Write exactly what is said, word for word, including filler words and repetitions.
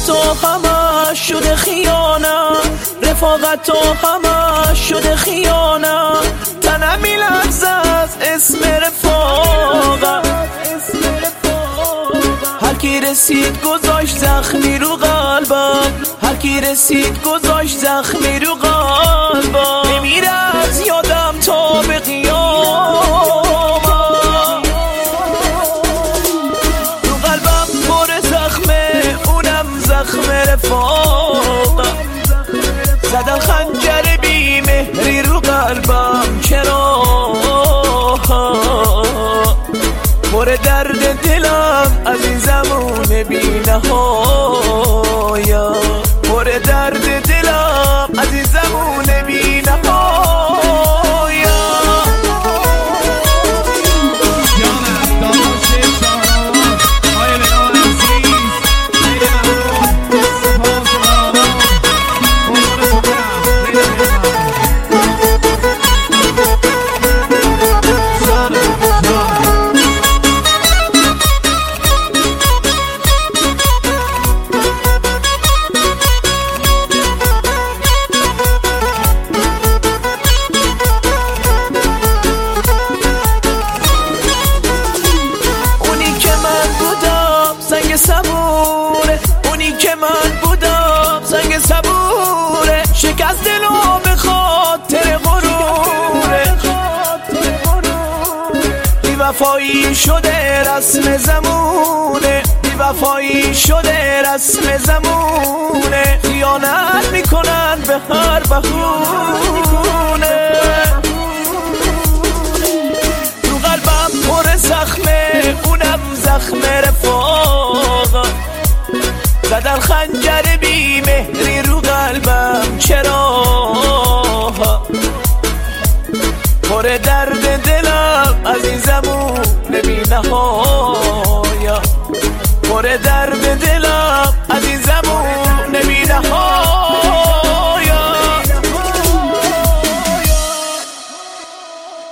رفاقت و همش شده خیانت، رفاقت و همش شده خیانت. تنم میلرزه از اسم رفاقت، هر کی رسید گذاشت زخمی رو قلبم، هر کی رسید گذاشت زخمی رو قلبم. نمیره از یادم تا به قیامت، رو قلبم پر زخمه، اونم زخم رفاقت. زدن خنجر بی مهری رو قلبم، چرا پر درد دلم از این زمان بی نهایت، پر درد دلم از این زمان بی نهایت. صبوره اونی که من بودم، سنگ صبوره، شکست دلو به خاطر غروره. بی وفایی شده رسم زمونه، بی وفایی شده رسم زمونه. خیانت میکنن به هر بهونه، رو قلبم پر زخمه، اونم زخم رفاقت. زدن خنجر بی مهری رو قلبم، چرا پر درد دلم از این زمان بی نهایت.